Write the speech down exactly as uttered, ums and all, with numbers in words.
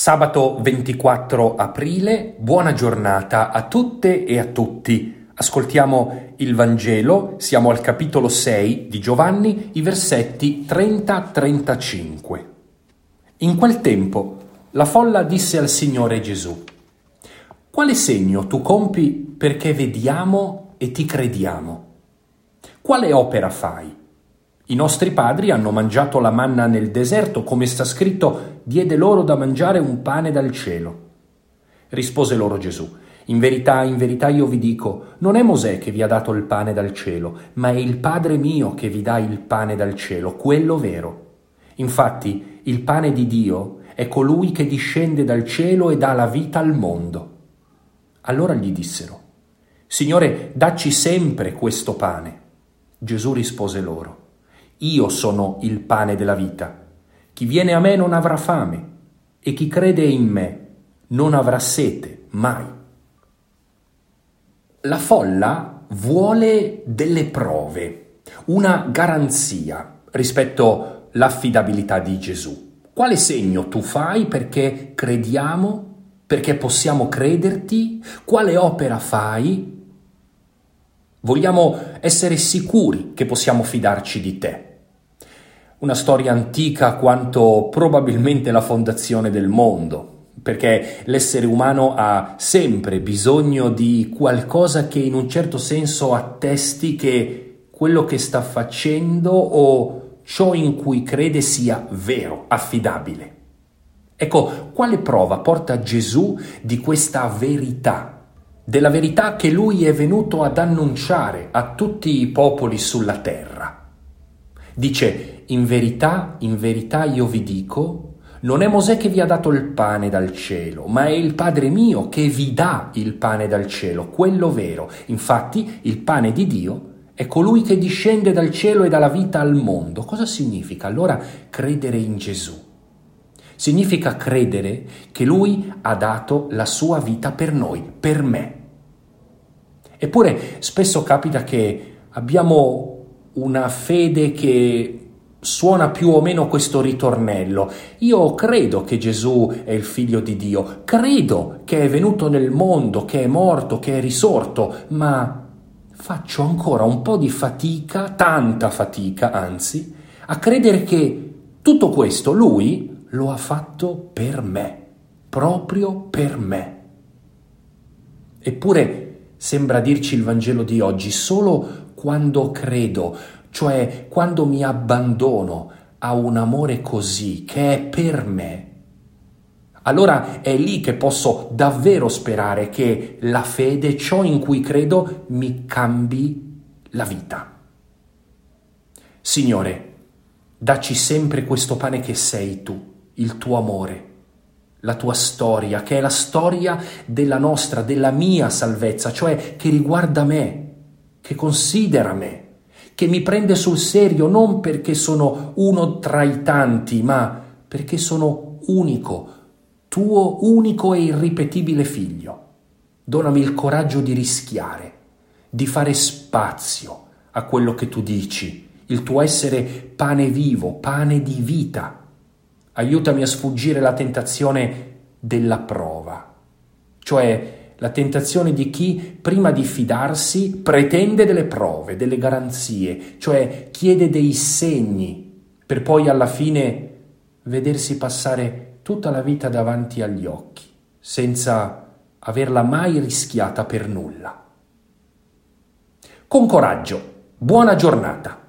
Sabato ventiquattro aprile, buona giornata a tutte e a tutti. Ascoltiamo il Vangelo, siamo al capitolo sei di Giovanni, i versetti trenta trentacinque. In quel tempo la folla disse al Signore Gesù: «Quale segno tu compi perché vediamo e ti crediamo? Quale opera fai? I nostri padri hanno mangiato la manna nel deserto, come sta scritto, diede loro da mangiare un pane dal cielo». Rispose loro Gesù: «In verità, in verità io vi dico, non è Mosè che vi ha dato il pane dal cielo, ma è il Padre mio che vi dà il pane dal cielo, quello vero. Infatti, il pane di Dio è colui che discende dal cielo e dà la vita al mondo». Allora gli dissero: «Signore, dacci sempre questo pane». Gesù rispose loro: «Io sono il pane della vita. Chi viene a me non avrà fame, e chi crede in me non avrà sete mai». La folla vuole delle prove, una garanzia rispetto all'affidabilità di Gesù. Quale segno tu fai perché crediamo, perché possiamo crederti? Quale opera fai? Vogliamo essere sicuri che possiamo fidarci di te. Una storia antica quanto probabilmente la fondazione del mondo, perché l'essere umano ha sempre bisogno di qualcosa che in un certo senso attesti che quello che sta facendo o ciò in cui crede sia vero, affidabile. Ecco, quale prova porta Gesù di questa verità, della verità che lui è venuto ad annunciare a tutti i popoli sulla terra? Dice: «In verità, in verità io vi dico, non è Mosè che vi ha dato il pane dal cielo, ma è il Padre mio che vi dà il pane dal cielo, quello vero. Infatti, il pane di Dio è colui che discende dal cielo e dà la vita al mondo». Cosa significa allora credere in Gesù? Significa credere che Lui ha dato la sua vita per noi, per me. Eppure spesso capita che abbiamo una fede che suona più o meno questo ritornello: io credo che Gesù è il Figlio di Dio, credo che è venuto nel mondo, che è morto, che è risorto, ma faccio ancora un po' di fatica, tanta fatica anzi, a credere che tutto questo Lui lo ha fatto per me, proprio per me. Eppure sembra dirci il Vangelo di oggi: solo quando credo, cioè quando mi abbandono a un amore così, che è per me, allora è lì che posso davvero sperare che la fede, ciò in cui credo, mi cambi la vita. Signore, dacci sempre questo pane che sei tu, il tuo amore, la tua storia, che è la storia della nostra, della mia salvezza, cioè che riguarda me, che considera me, che mi prende sul serio non perché sono uno tra i tanti, ma perché sono unico, tuo unico e irripetibile figlio. Donami il coraggio di rischiare, di fare spazio a quello che tu dici, il tuo essere pane vivo, pane di vita. Aiutami a sfuggire la tentazione della prova, cioè la tentazione di chi, prima di fidarsi, pretende delle prove, delle garanzie, cioè chiede dei segni, per poi alla fine vedersi passare tutta la vita davanti agli occhi, senza averla mai rischiata per nulla. Con coraggio, buona giornata!